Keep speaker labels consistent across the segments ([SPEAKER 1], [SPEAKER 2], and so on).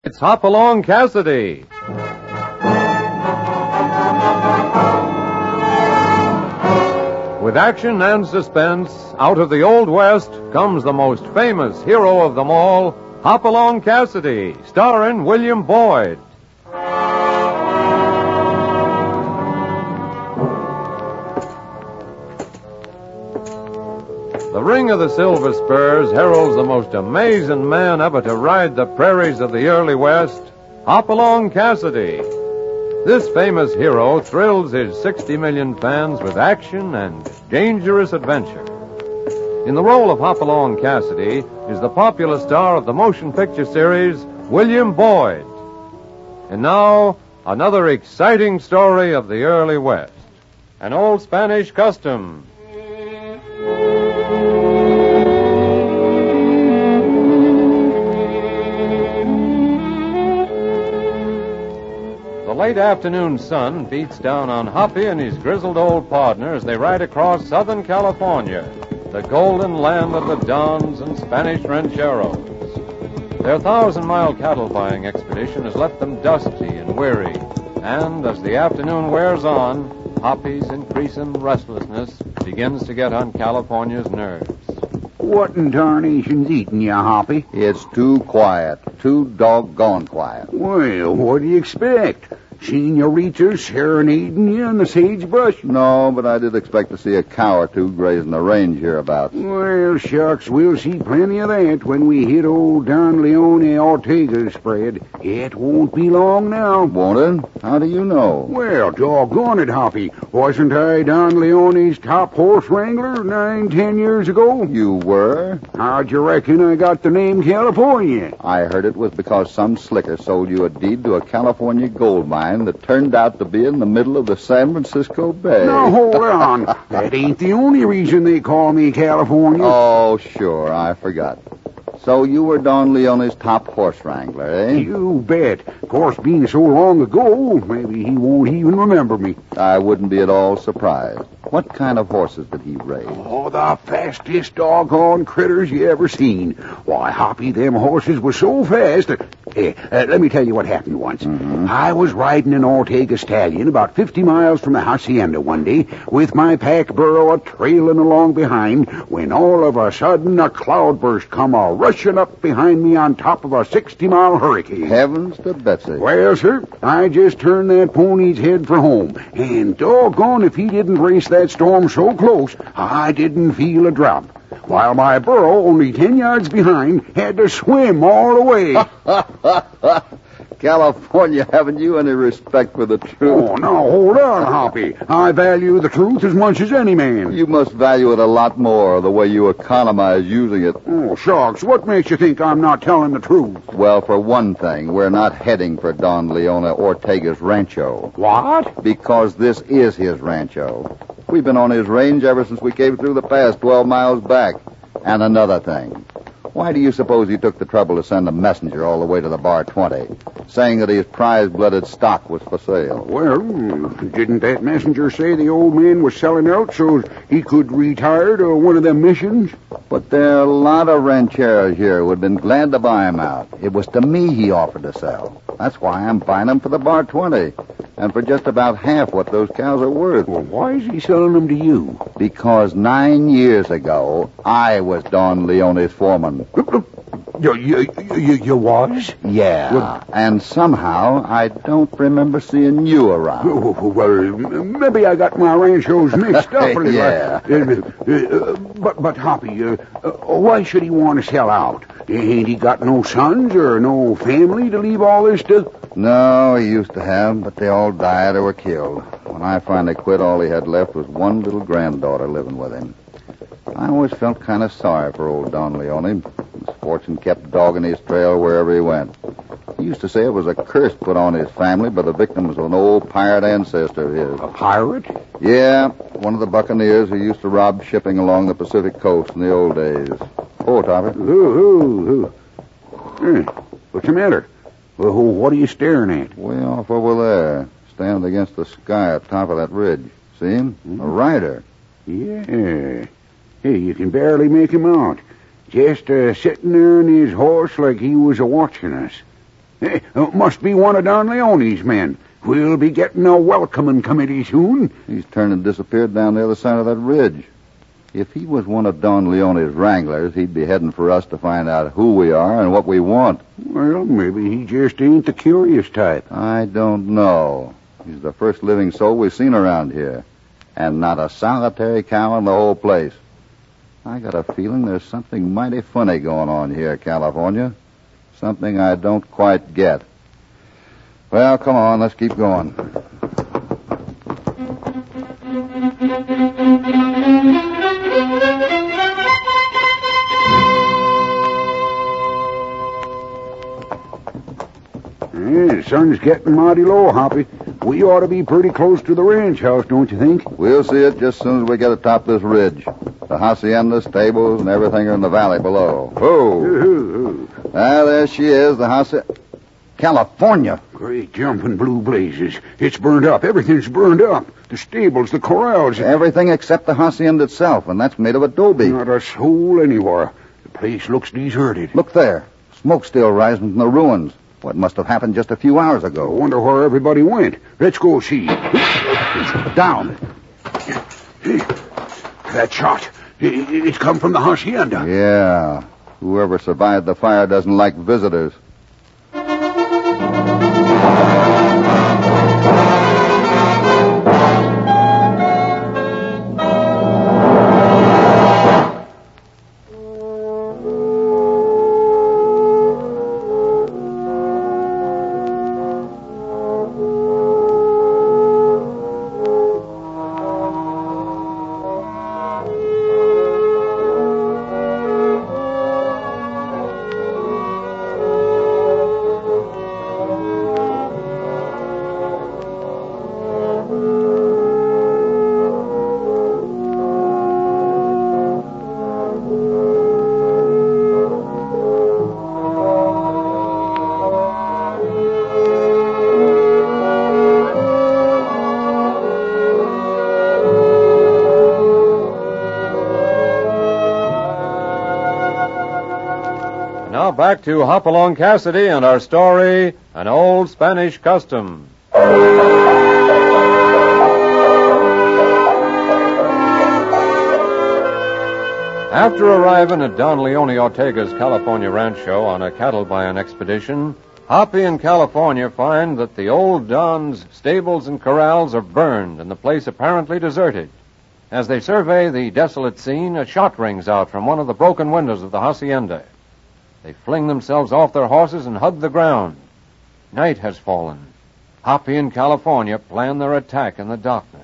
[SPEAKER 1] It's Hopalong Cassidy. With action and suspense, out of the Old West comes the most famous hero of them all, Hopalong Cassidy, starring William Boyd. The ring of the Silver Spurs heralds the most amazing man ever to ride the prairies of the early West, Hopalong Cassidy. This famous hero thrills his 60 million fans with action and dangerous adventure. In the role of Hopalong Cassidy is the popular star of the motion picture series, William Boyd. And now, another exciting story of the early West. An old Spanish custom. The late afternoon sun beats down on Hoppy and his grizzled old partner as they ride across Southern California, the golden land of the Dons and Spanish rancheros. Their 1,000-mile cattle buying expedition has left them dusty and weary, and as the afternoon wears on, Hoppy's increasing restlessness begins to get on California's nerves.
[SPEAKER 2] What in tarnation's eating you, Hoppy?
[SPEAKER 3] It's too quiet. Too doggone quiet.
[SPEAKER 2] Well, what do you expect? Senoritas serenading you in the sagebrush?
[SPEAKER 3] No, but I did expect to see a cow or two grazing the range hereabouts.
[SPEAKER 2] Well, shucks, we'll see plenty of that when we hit old Don Leone Ortega's spread. It won't be long now.
[SPEAKER 3] Won't it? How do you know?
[SPEAKER 2] Well, doggone it, Hoppy. Wasn't I Don Leone's top horse wrangler 9-10 years ago?
[SPEAKER 3] You were?
[SPEAKER 2] How'd you reckon I got the name California?
[SPEAKER 3] I heard it was because some slicker sold you a deed to a California gold mine that turned out to be in the middle of the San Francisco Bay.
[SPEAKER 2] Now, hold on. That ain't the only reason they call me California.
[SPEAKER 3] Oh, sure, I forgot. So you were Don Leone's top horse wrangler, eh?
[SPEAKER 2] You bet. Of course, being so long ago, maybe he won't even remember me.
[SPEAKER 3] I wouldn't be at all surprised. What kind of horses did he raise?
[SPEAKER 2] Oh, the fastest doggone critters you ever seen. Why, Hoppy, them horses was so fast that... let me tell you what happened once.
[SPEAKER 3] Mm-hmm.
[SPEAKER 2] I was riding an Ortega stallion about 50 miles from the hacienda one day with my pack burro trailing along behind when all of a sudden a cloudburst come rushing up behind me on top of a 60-mile hurricane.
[SPEAKER 3] Heavens to Betsy.
[SPEAKER 2] Well, sir, I just turned that pony's head for home, and doggone if he didn't race that storm so close, I didn't feel a drop. While my burro, only 10 yards behind, had to swim all the way.
[SPEAKER 3] California, haven't you any respect for the truth?
[SPEAKER 2] Oh, now, hold on, Hoppy. I value the truth as much as any man.
[SPEAKER 3] You must value it a lot more, the way you economize using it.
[SPEAKER 2] Oh, shucks, what makes you think I'm not telling the truth?
[SPEAKER 3] Well, for one thing, we're not heading for Don Leone Ortega's rancho.
[SPEAKER 2] What?
[SPEAKER 3] Because this is his rancho. We've been on his range ever since we came through the pass 12 miles back. And another thing. Why do you suppose he took the trouble to send a messenger all the way to the Bar 20, saying that his prize-blooded stock was for sale?
[SPEAKER 2] Well, didn't that messenger say the old man was selling out so he could retire to one of them missions?
[SPEAKER 3] But there are a lot of rancheros here who would have been glad to buy him out. It was to me he offered to sell. That's why I'm buying them for the Bar 20, and for just about half what those cows are worth.
[SPEAKER 2] Well, why is he selling them to you?
[SPEAKER 3] Because 9 years ago, I was Don Leone's foreman.
[SPEAKER 2] You was?
[SPEAKER 3] Yeah,
[SPEAKER 2] Well,
[SPEAKER 3] and somehow I don't remember seeing you around.
[SPEAKER 2] Well, maybe I got my ranchos mixed up a little.
[SPEAKER 3] Yeah.
[SPEAKER 2] But Hoppy, why should he want to sell out? Ain't he got no sons or no family to leave all this to?
[SPEAKER 3] No, he used to have, but they all died or were killed. When I finally quit, all he had left was one little granddaughter living with him. I always felt kind of sorry for old Don Leone. His fortune kept dogging his trail wherever he went. He used to say it was a curse put on his family by the victims of an old pirate ancestor of his.
[SPEAKER 2] A pirate?
[SPEAKER 3] Yeah, one of the buccaneers who used to rob shipping along the Pacific coast in the old days. Oh, Topper.
[SPEAKER 2] What's the matter? Well, what are you staring at?
[SPEAKER 3] Way off over there, standing against the sky at the top of that ridge. See him? A rider.
[SPEAKER 2] Yeah. Hey, you can barely make him out. Just sitting there on his horse like he was a-watching us. Must be one of Don Leone's men. We'll be getting a welcoming committee soon.
[SPEAKER 3] He's turned and disappeared down the other side of that ridge. If he was one of Don Leone's wranglers, he'd be heading for us to find out who we are and what we want.
[SPEAKER 2] Well, maybe he just ain't the curious type.
[SPEAKER 3] I don't know. He's the first living soul we've seen around here. And not a solitary cow in the whole place. I got a feeling there's something mighty funny going on here, California. Something I don't quite get. Well, come on, let's keep going.
[SPEAKER 2] The sun's getting mighty low, Hoppy. We ought to be pretty close to the ranch house, don't you think?
[SPEAKER 3] We'll see it just as soon as we get atop this ridge. The hacienda, stables, and everything are in the valley below. Oh! There she is, the hacienda. California.
[SPEAKER 2] Great jumping blue blazes. It's burned up. Everything's burned up. The stables, the corrals.
[SPEAKER 3] Everything except the hacienda itself, and that's made of adobe.
[SPEAKER 2] Not a soul anywhere. The place looks deserted.
[SPEAKER 3] Look there. Smoke still rising from the ruins. What must have happened just a few hours ago.
[SPEAKER 2] I wonder where everybody went. Let's go see.
[SPEAKER 3] Down.
[SPEAKER 2] That shot. It's come from the hacienda.
[SPEAKER 3] Yeah. Whoever survived the fire doesn't like visitors.
[SPEAKER 1] Now back to Hopalong Cassidy and our story, An Old Spanish Custom. After arriving at Don Leone Ortega's California Rancho on a cattle buying expedition, Hoppy and California find that the old Don's stables and corrals are burned and the place apparently deserted. As they survey the desolate scene, a shot rings out from one of the broken windows of the hacienda. They fling themselves off their horses and hug the ground. Night has fallen. Hoppy and California plan their attack in the darkness.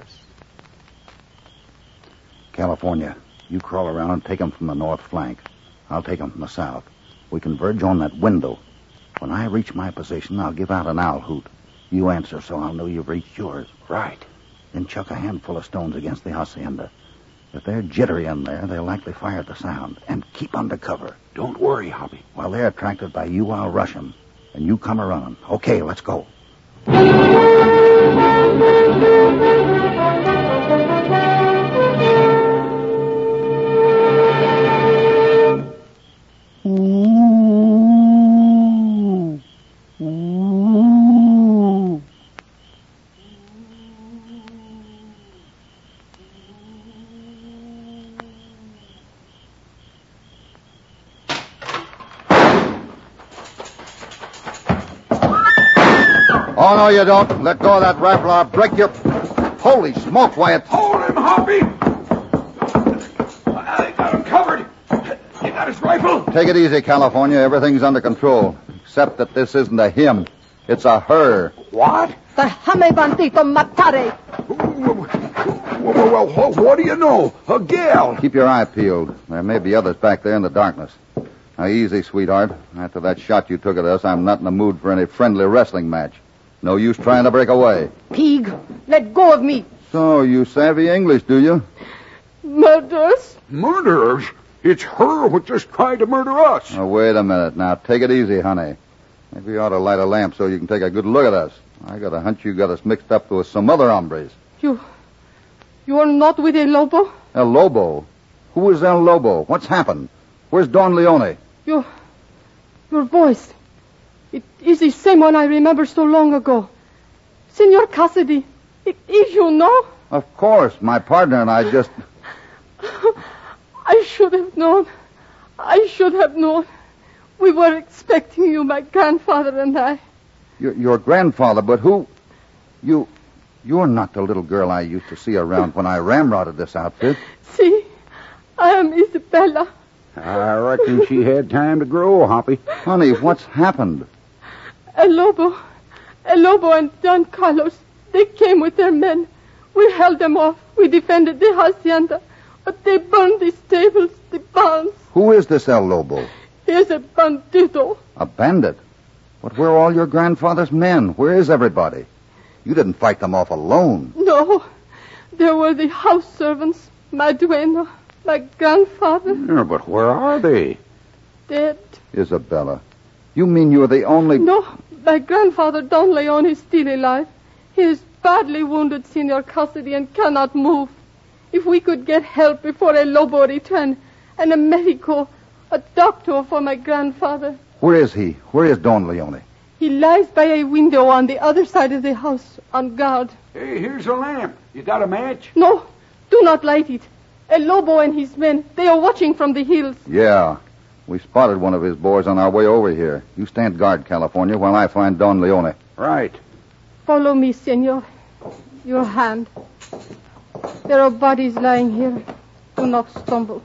[SPEAKER 4] California, you crawl around and take them from the north flank. I'll take them from the south. We converge on that window. When I reach my position, I'll give out an owl hoot. You answer so I'll know you've reached yours.
[SPEAKER 2] Right.
[SPEAKER 4] Then chuck a handful of stones against the hacienda. If they're jittery in there, they'll likely fire at the sound. And keep under cover.
[SPEAKER 2] Don't worry, Hoppy.
[SPEAKER 4] While they're attracted by you, I'll rush them. And you come a-running. Okay, let's go.
[SPEAKER 3] Oh, no, you don't. Let go of that rifle. I'll break your... Holy smoke, Wyatt.
[SPEAKER 2] Hold him, Hoppy! I got him covered. You got his rifle?
[SPEAKER 3] Take it easy, California. Everything's under control. Except that this isn't a him. It's a her.
[SPEAKER 2] What?
[SPEAKER 5] Déjame, bandito, matare.
[SPEAKER 2] Well, what do you know? A gal.
[SPEAKER 3] Keep your eye peeled. There may be others back there in the darkness. Now, easy, sweetheart. After that shot you took at us, I'm not in the mood for any friendly wrestling match. No use trying to break away.
[SPEAKER 5] Pig, let go of me.
[SPEAKER 3] So, you savvy English, do you?
[SPEAKER 5] Murders?
[SPEAKER 2] Murderers? It's her who just tried to murder us.
[SPEAKER 3] Oh, wait a minute. Now, take it easy, honey. Maybe you ought to light a lamp so you can take a good look at us. I got a hunch you got us mixed up with some other hombres.
[SPEAKER 5] You are not with El Lobo?
[SPEAKER 3] El Lobo? Who is El Lobo? What's happened? Where's Don Leone?
[SPEAKER 5] Your voice. It is the same one I remember so long ago. Senor Cassidy, it is you, no?
[SPEAKER 3] Of course. My partner and I just...
[SPEAKER 5] I should have known. I should have known. We were expecting you, my grandfather and I.
[SPEAKER 3] Your grandfather, but who... You're not the little girl I used to see around when I ramrodded this outfit.
[SPEAKER 5] See, I am Isabella.
[SPEAKER 2] I reckon she had time to grow, Hoppy.
[SPEAKER 3] Honey, what's happened?
[SPEAKER 5] El Lobo and Don Carlos, they came with their men. We held them off. We defended the hacienda. But they burned the stables, the barns.
[SPEAKER 3] Who is this El Lobo?
[SPEAKER 5] He is a bandito.
[SPEAKER 3] A bandit? But where are all your grandfather's men? Where is everybody? You didn't fight them off alone.
[SPEAKER 5] No, there were the house servants, my duenna, my grandfather.
[SPEAKER 2] Yeah, but where are they?
[SPEAKER 5] Dead.
[SPEAKER 3] Isabella, you mean you're the only...
[SPEAKER 5] No, my grandfather, Don Leon, is still alive. He is badly wounded, Senor Cassidy, and cannot move. If we could get help before El Lobo return, and a medico, a doctor for my grandfather.
[SPEAKER 3] Where is he? Where is Don Leone?
[SPEAKER 5] He lies by a window on the other side of the house, on guard.
[SPEAKER 2] Hey, here's a lamp. You got a match?
[SPEAKER 5] No, do not light it. El Lobo and his men, they are watching from the hills.
[SPEAKER 3] Yeah. We spotted one of his boys on our way over here. You stand guard, California, while I find Don Leone.
[SPEAKER 2] Right.
[SPEAKER 5] Follow me, senor. Your hand. There are bodies lying here. Do not stumble.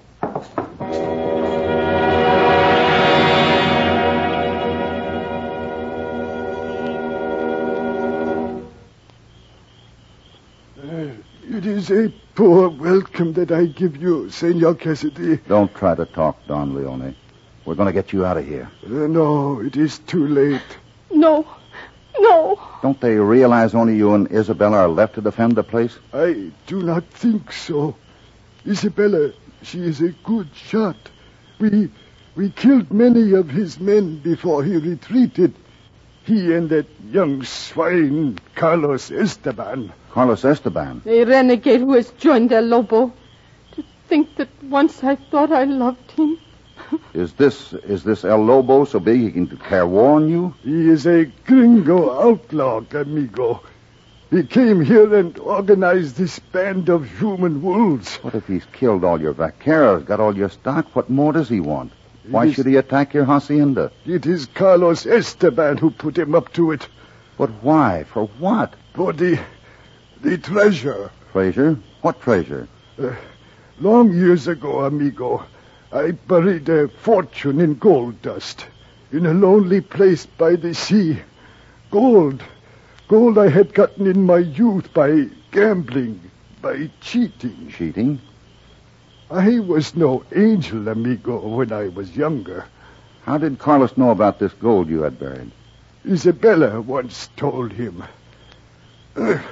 [SPEAKER 6] It is a poor welcome that I give you, Senor Cassidy.
[SPEAKER 3] Don't try to talk, Don Leone. We're going to get you out of here.
[SPEAKER 6] No, it is too late.
[SPEAKER 5] No.
[SPEAKER 3] Don't they realize only you and Isabella are left to defend the place?
[SPEAKER 6] I do not think so. Isabella, she is a good shot. We killed many of his men before he retreated. He and that young swine, Carlos Esteban.
[SPEAKER 3] Carlos Esteban?
[SPEAKER 5] A renegade who has joined El Lobo. To think that once I thought I loved him.
[SPEAKER 3] Is this El Lobo so big he can declare war on you?
[SPEAKER 6] He is a gringo outlaw, amigo. He came here and organized this band of human wolves.
[SPEAKER 3] What if he's killed all your vaqueros, got all your stock? What more does he want? Why should he attack your hacienda?
[SPEAKER 6] It is Carlos Esteban who put him up to it.
[SPEAKER 3] But why? For what?
[SPEAKER 6] For the treasure.
[SPEAKER 3] Treasure? What treasure?
[SPEAKER 6] Long years ago, amigo, I buried a fortune in gold dust in a lonely place by the sea. Gold I had gotten in my youth by gambling, by cheating.
[SPEAKER 3] Cheating?
[SPEAKER 6] I was no angel, amigo, when I was younger.
[SPEAKER 3] How did Carlos know about this gold you had buried?
[SPEAKER 6] Isabella once told him. The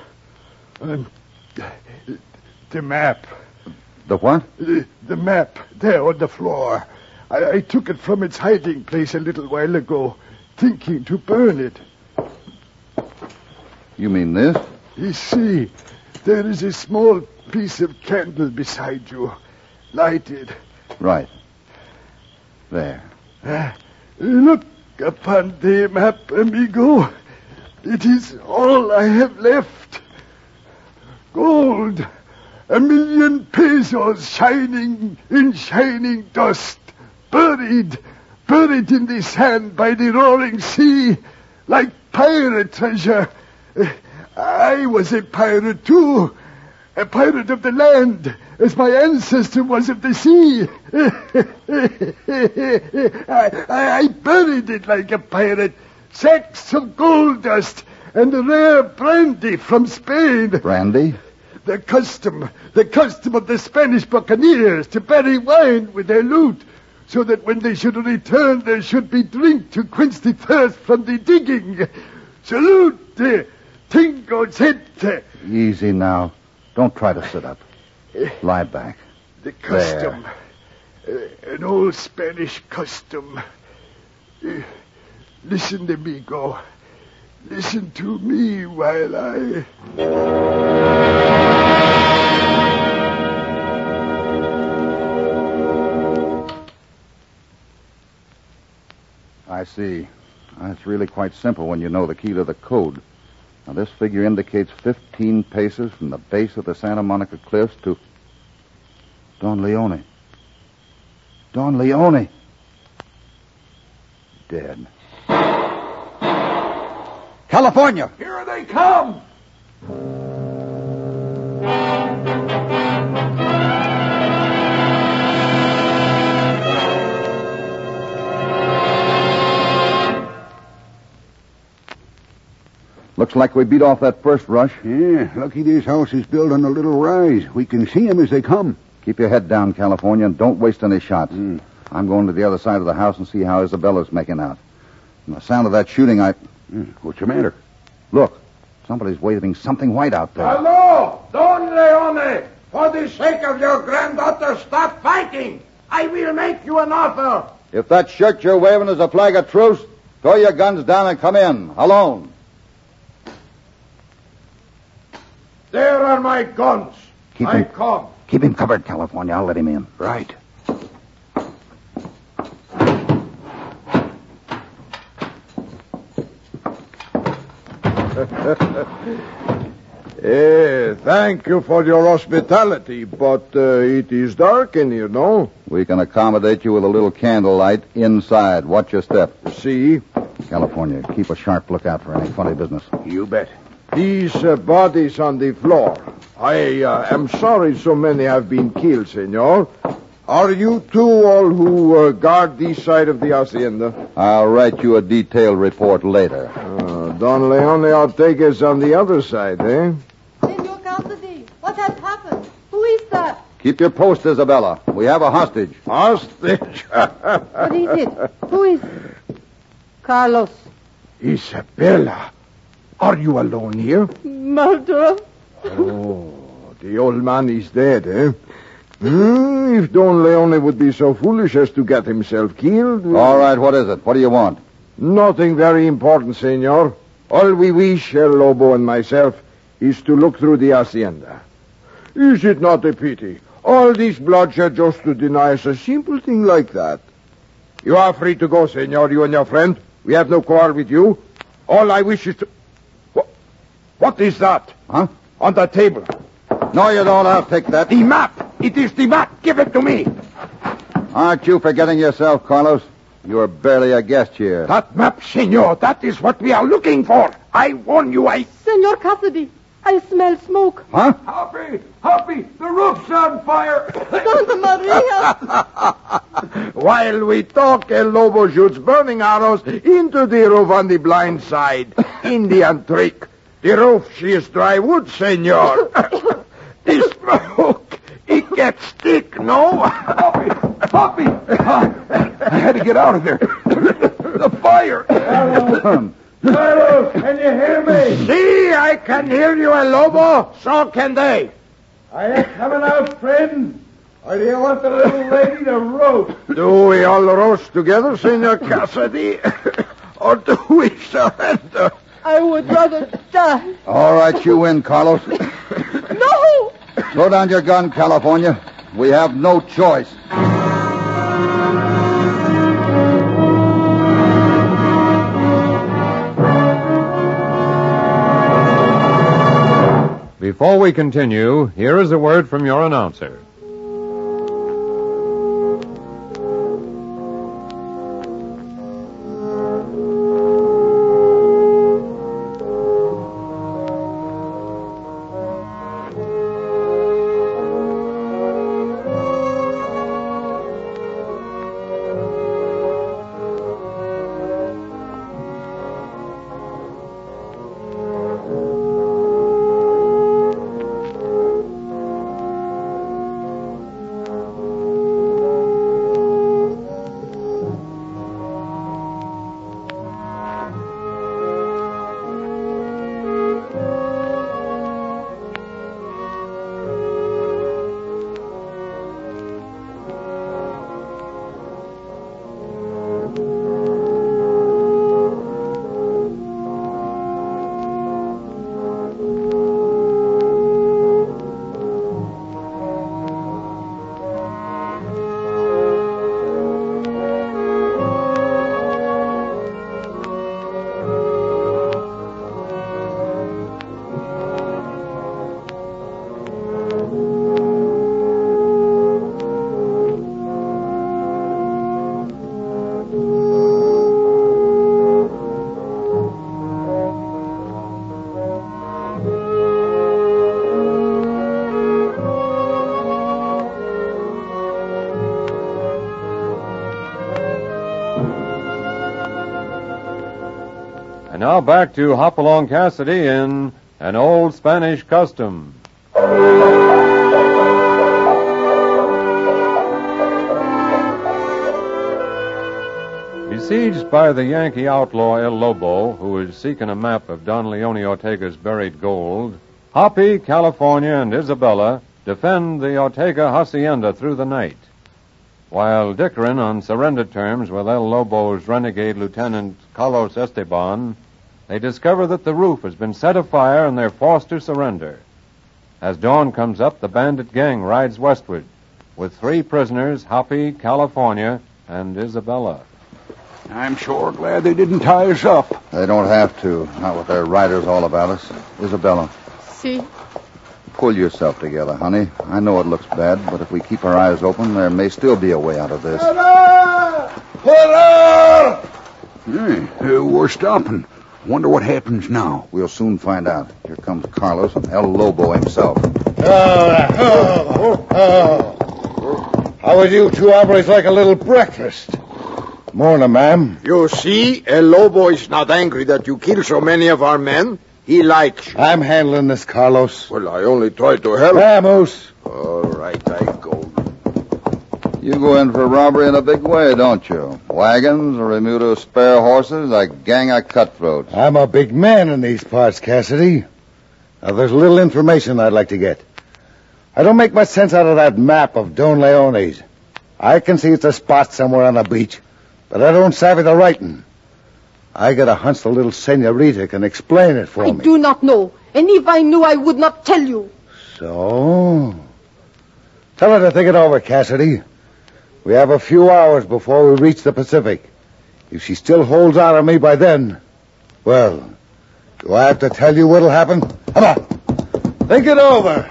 [SPEAKER 6] map.
[SPEAKER 3] The what?
[SPEAKER 6] The map, there on the floor. I took it from its hiding place a little while ago, thinking to burn it.
[SPEAKER 3] You mean this?
[SPEAKER 6] You see, there is a small piece of candle beside you. Lighted.
[SPEAKER 3] Right. There.
[SPEAKER 6] Look upon the map, amigo. It is all I have left. Gold. 1,000,000 pesos shining in shining dust. Buried in the sand by the roaring sea. Like pirate treasure. I was a pirate too. A pirate of the land, as my ancestor was of the sea. I buried it like a pirate. Sacks of gold dust and rare brandy from Spain.
[SPEAKER 3] Brandy?
[SPEAKER 6] The custom of the Spanish buccaneers to bury wine with their loot, so that when they should return, there should be drink to quench the thirst from the digging. Salute, Tingo Zete.
[SPEAKER 3] Easy now. Don't try to sit up. Lie back.
[SPEAKER 6] The custom. An old Spanish custom. Listen, amigo. Listen to me while I
[SPEAKER 3] see. That's really quite simple when you know the key to the code. Now, this figure indicates 15 paces from the base of the Santa Monica Cliffs to... Don Leone. Don Leone. Dead. California!
[SPEAKER 6] Here they come!
[SPEAKER 3] Looks like we beat off that first rush.
[SPEAKER 2] Yeah, lucky this house is built on a little rise. We can see 'em as they come.
[SPEAKER 3] Keep your head down, California, and don't waste any shots. I'm going to the other side of the house and see how Isabella's making out. From the sound of that shooting,
[SPEAKER 2] What's the matter?
[SPEAKER 3] Look, somebody's waving something white out there.
[SPEAKER 6] Hello, Don Leone! For the sake of your granddaughter, stop fighting! I will make you an offer!
[SPEAKER 3] If that shirt you're waving is a flag of truce, throw your guns down and come in, alone.
[SPEAKER 6] There are my guns. I come.
[SPEAKER 4] Keep him covered, California. I'll let him in.
[SPEAKER 2] Right.
[SPEAKER 6] Thank you for your hospitality, but it is dark in here, no?
[SPEAKER 3] We can accommodate you with a little candlelight inside. Watch your step.
[SPEAKER 6] See?
[SPEAKER 3] California, keep a sharp lookout for any funny business.
[SPEAKER 2] You bet.
[SPEAKER 6] These bodies on the floor. I am sorry so many have been killed, senor. Are you two all who guard this side of the hacienda?
[SPEAKER 3] I'll write you a detailed report later.
[SPEAKER 6] Don Leone Ortega's on the other side, eh?
[SPEAKER 5] Senor Cassidy, what has happened? Who is that?
[SPEAKER 3] Keep your post, Isabella. We have a hostage.
[SPEAKER 6] Hostage?
[SPEAKER 5] What is it? Who is it? Carlos.
[SPEAKER 6] Isabella, are you alone here?
[SPEAKER 5] Murderer?
[SPEAKER 6] Oh, the old man is dead, eh? If Don Leone would be so foolish as to get himself killed...
[SPEAKER 3] All right, what is it? What do you want?
[SPEAKER 6] Nothing very important, senor. All we wish, El Lobo and myself, is to look through the hacienda. Is it not a pity? All this bloodshed just to deny us a simple thing like that. You are free to go, senor, you and your friend. We have no quarrel with you. All I wish is to... What is that?
[SPEAKER 3] Huh?
[SPEAKER 6] On the table.
[SPEAKER 3] No, you don't. I'll take that.
[SPEAKER 6] The map! It is the map! Give it to me!
[SPEAKER 3] Aren't you forgetting yourself, Carlos? You're barely a guest here.
[SPEAKER 6] That map, senor, that is what we are looking for. I warn you,
[SPEAKER 5] Senor Cassidy, I smell smoke.
[SPEAKER 3] Huh?
[SPEAKER 6] Happy, the roof's on fire.
[SPEAKER 5] Santa Maria!
[SPEAKER 6] While we talk, El Lobo shoots burning arrows into the roof on the blind side. Indian trick. The roof, she is dry wood, senor. The smoke, it gets thick, no? Happy! I had to get out of there. The fire. Carlos, can you hear me? See, I can hear you, El Lobo. So can they. Are you coming out, friend? Or do you want the little lady to roast? Do we all roast together, Senor Cassidy? Or do we surrender?
[SPEAKER 5] I would rather die.
[SPEAKER 3] All right, you win, Carlos.
[SPEAKER 5] No!
[SPEAKER 3] Throw down your gun, California. We have no choice.
[SPEAKER 1] Before we continue, here is a word from your announcer. And now back to Hopalong Cassidy in An Old Spanish Custom. Besieged by the Yankee outlaw El Lobo, who is seeking a map of Don Leon Ortega's buried gold, Hoppy, California, and Isabella defend the Ortega hacienda through the night. While dickering on surrender terms with El Lobo's renegade Lieutenant Carlos Esteban, they discover that the roof has been set afire and they're forced to surrender. As dawn comes up, the bandit gang rides westward with 3 prisoners, Hoppy, California, and Isabella.
[SPEAKER 2] I'm sure glad they didn't tie us up.
[SPEAKER 3] They don't have to, not with their riders all about us. Isabella,
[SPEAKER 5] See?
[SPEAKER 3] pull yourself together, honey. I know it looks bad, but if we keep our eyes open, there may still be a way out of this.
[SPEAKER 2] Hey, we're stopping. Wonder what happens now.
[SPEAKER 3] We'll soon find out. Here comes Carlos and El Lobo himself.
[SPEAKER 4] How would you 2 hombres like a little breakfast? Morning, ma'am.
[SPEAKER 7] You see, El Lobo is not angry that you kill so many of our men. He likes you.
[SPEAKER 4] I'm handling this, Carlos.
[SPEAKER 7] Well, I only tried to help.
[SPEAKER 4] Vamos.
[SPEAKER 7] All right, I go.
[SPEAKER 3] You go in for robbery in a big way, don't you? Wagons, a remuda of spare horses, a gang of cutthroats.
[SPEAKER 4] I'm a big man in these parts, Cassidy. Now, there's a little information I'd like to get. I don't make much sense out of that map of Don Leone's. I can see it's a spot somewhere on the beach, but I don't savvy the writing. I got a hunch the little senorita can explain it for me.
[SPEAKER 5] I do not know. And if I knew, I would not tell you.
[SPEAKER 4] So? Tell her to think it over, Cassidy. We have a few hours before we reach the Pacific. If she still holds out on me by then, well, do I have to tell you what'll happen? Come on. Think it over.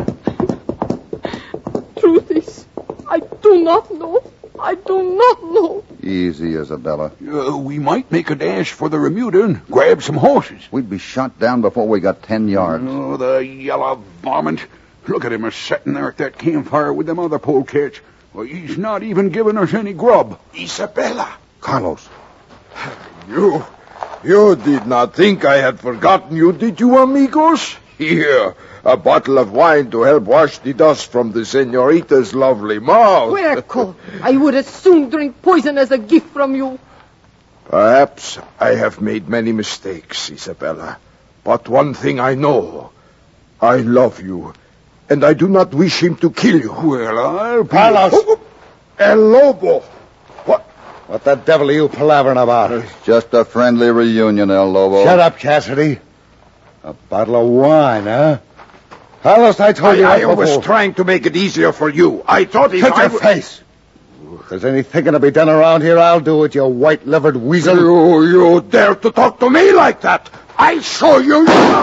[SPEAKER 5] Truth is, I do not know. I do not know.
[SPEAKER 3] Easy, Isabella.
[SPEAKER 2] We might make a dash for the remuda and grab some horses.
[SPEAKER 3] We'd be shot down before we got 10 yards.
[SPEAKER 2] Oh, the yellow varmint. Look at him a-setting there at that campfire with them other polecats. Well, he's not even giving us any grub.
[SPEAKER 7] Isabella.
[SPEAKER 3] Carlos.
[SPEAKER 7] You did not think I had forgotten you, did you, amigos? Here, a bottle of wine to help wash the dust from the senorita's lovely mouth.
[SPEAKER 5] Puerco, I would as soon drink poison as a gift from you.
[SPEAKER 7] Perhaps I have made many mistakes, Isabella. But one thing I know. I love you, and I do not wish him to kill you.
[SPEAKER 2] Well, I'll be...
[SPEAKER 4] Carlos!
[SPEAKER 7] El Lobo!
[SPEAKER 4] What the devil are you palavering about?
[SPEAKER 3] Just a friendly reunion, El Lobo.
[SPEAKER 4] Shut up, Cassidy. A bottle of wine, huh? Carlos, I told you
[SPEAKER 7] I
[SPEAKER 4] that
[SPEAKER 7] was
[SPEAKER 4] before.
[SPEAKER 7] trying to make it easier for you. I thought if
[SPEAKER 4] Shut
[SPEAKER 7] I...
[SPEAKER 4] your face. If there's any thinking to be done around here, I'll do it, you white-livered weasel.
[SPEAKER 7] You dare to talk to me like that? I'll show you.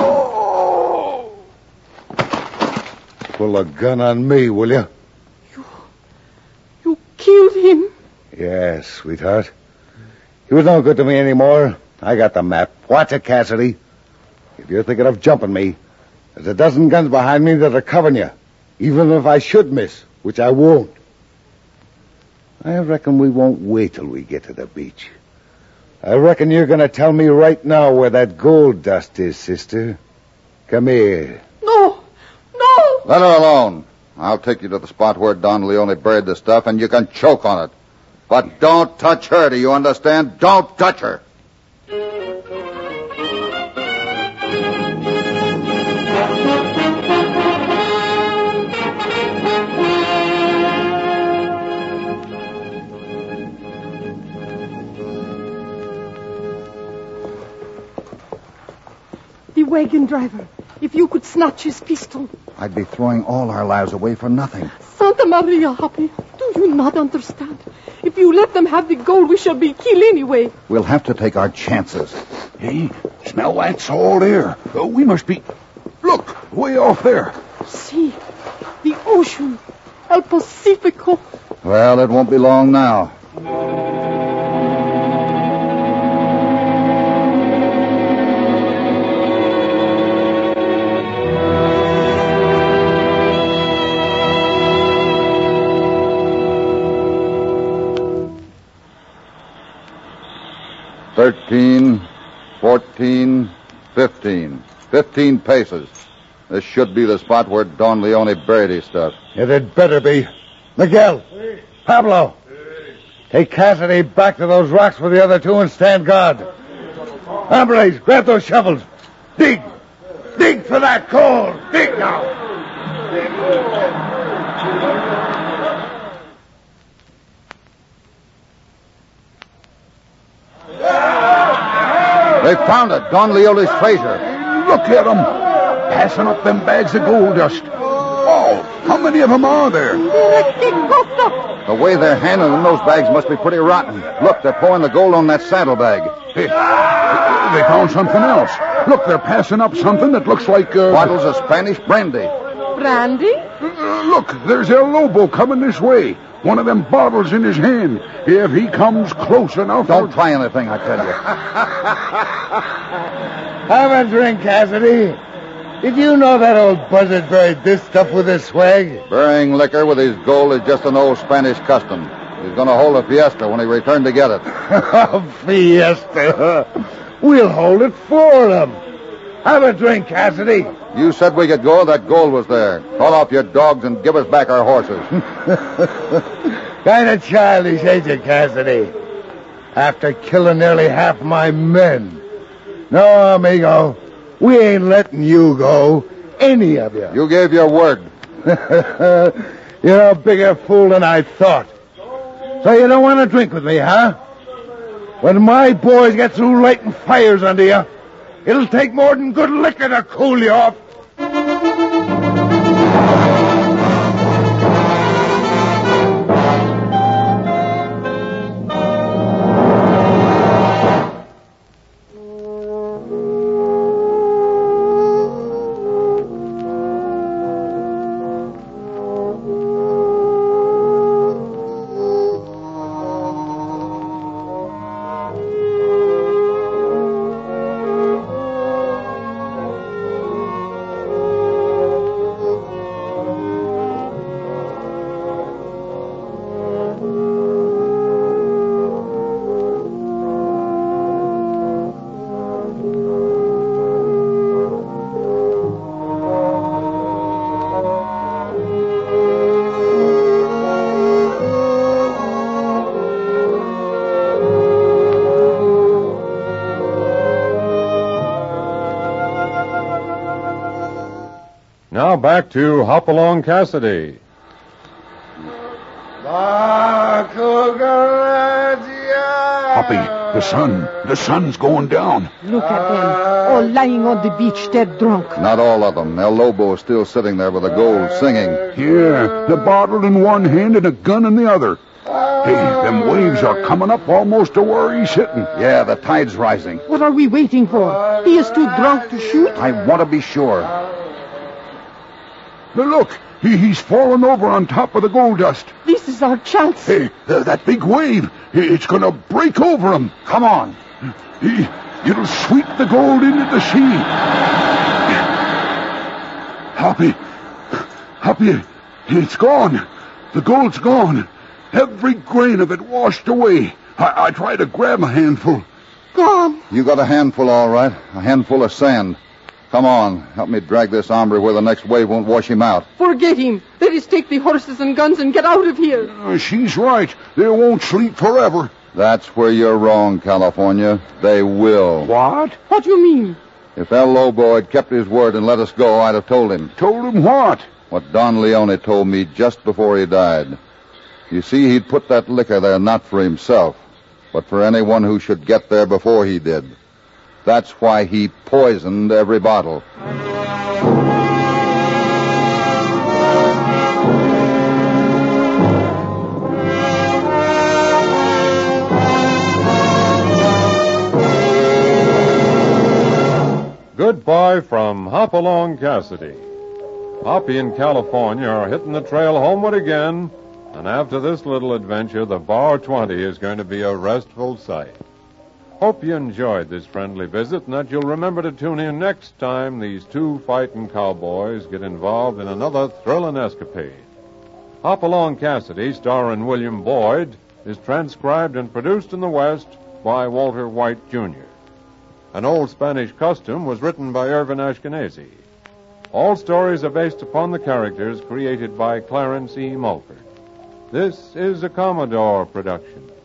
[SPEAKER 4] Pull a gun on me, will you?
[SPEAKER 5] You killed him.
[SPEAKER 4] Yes, sweetheart. He was no good to me anymore. I got the map. Watch it, Cassidy. If you're thinking of jumping me, there's a dozen guns behind me that are covering you. Even if I should miss, which I won't. I reckon we won't wait till we get to the beach. I reckon you're going to tell me right now where that gold dust is, sister. Come here.
[SPEAKER 5] No.
[SPEAKER 3] Let her alone. I'll take you to the spot where Don Leone buried the stuff, and you can choke on it. But don't touch her, do you understand? Don't touch her.
[SPEAKER 5] The wagon driver. If you could snatch his pistol.
[SPEAKER 3] I'd be throwing all our lives away for nothing.
[SPEAKER 5] Santa Maria, Hoppy, do you not understand? If you let them have the gold, we shall be killed anyway.
[SPEAKER 3] We'll have to take our chances.
[SPEAKER 2] Hey, smell that salt air. We must be... Look, way off there.
[SPEAKER 5] See, the ocean, El Pacifico.
[SPEAKER 3] Well, it won't be long now. $13, $14, 14, 15. 15 paces. This should be the spot where Don Leone buried his stuff.
[SPEAKER 8] It had better be. Miguel. Pablo. Take Cassidy back to those rocks with the other two and stand guard. Hombres, grab those shovels. Dig. Dig for that gold. Dig now.
[SPEAKER 3] They found it. Don Leone's treasure.
[SPEAKER 2] Look at them. Passing up them bags of gold dust. Oh, how many of them are there?
[SPEAKER 3] The way they're handling those bags must be pretty rotten. Look, they're pouring the gold on that saddlebag.
[SPEAKER 2] Hey, they found something else. Look, they're passing up something that looks like...
[SPEAKER 3] bottles of Spanish brandy.
[SPEAKER 5] Brandy?
[SPEAKER 2] Look, there's El Lobo coming this way. One of them bottles in his hand. If he comes close enough...
[SPEAKER 3] Don't try anything, I tell you.
[SPEAKER 8] Have a drink, Cassidy. Did you know that old buzzard buried this stuff with his swag?
[SPEAKER 3] Burying liquor with his gold is just an old Spanish custom. He's going to hold a fiesta when he returned to get it.
[SPEAKER 8] A fiesta. We'll hold it for him. Have a drink, Cassidy.
[SPEAKER 3] You said we could go. That gold was there. Call off your dogs and give us back our horses.
[SPEAKER 8] Kind of childish, ain't you, Cassidy? After killing nearly half my men. No, amigo. We ain't letting you go. Any of you.
[SPEAKER 3] You gave your word.
[SPEAKER 8] You're a bigger fool than I thought. So you don't want to drink with me, huh? When my boys get through lighting fires under you, it'll take more than good liquor to cool you off.
[SPEAKER 1] Now back to Hopalong Cassidy.
[SPEAKER 2] Hoppy, the sun's going down.
[SPEAKER 9] Look at them, all lying on the beach, dead drunk.
[SPEAKER 3] Not all of them. El Lobo is still sitting there with the gold, singing.
[SPEAKER 2] Yeah, the bottle in one hand and a gun in the other. Hey, them waves are coming up almost to where he's sitting.
[SPEAKER 3] Yeah, the tide's rising.
[SPEAKER 9] What are we waiting for? He is too drunk to shoot.
[SPEAKER 3] I want to be sure.
[SPEAKER 2] Now look, he's fallen over on top of the gold dust.
[SPEAKER 9] This is our chance.
[SPEAKER 2] Hey, that big wave, it's going to break over him.
[SPEAKER 3] Come on.
[SPEAKER 2] It'll sweep the gold into the sea. Hoppy, it's gone. The gold's gone. Every grain of it washed away. I tried to grab a handful.
[SPEAKER 9] Gone.
[SPEAKER 3] You got a handful, all right. A handful of sand. Come on, help me drag this hombre where the next wave won't wash him out.
[SPEAKER 5] Forget him. Let us take the horses and guns and get out of here.
[SPEAKER 2] She's right. They won't sleep forever.
[SPEAKER 3] That's where you're wrong, California. They will.
[SPEAKER 2] What?
[SPEAKER 5] What do you mean?
[SPEAKER 3] If El Lobo had kept his word and let us go, I'd have told him.
[SPEAKER 2] Told him what?
[SPEAKER 3] What Don Leone told me just before he died. You see, he'd put that liquor there not for himself, but for anyone who should get there before he did. That's why he poisoned every bottle.
[SPEAKER 1] Goodbye from Hopalong Cassidy. Hoppy and California are hitting the trail homeward again, and after this little adventure, the Bar 20 is going to be a restful sight. Hope you enjoyed this friendly visit and that you'll remember to tune in next time these two fighting cowboys get involved in another thrilling escapade. Hopalong Cassidy, starring William Boyd, is transcribed and produced in the West by Walter White, Jr. An Old Spanish Custom was written by Irvin Ashkenazi. All stories are based upon the characters created by Clarence E. Mulford. This is a Commodore production.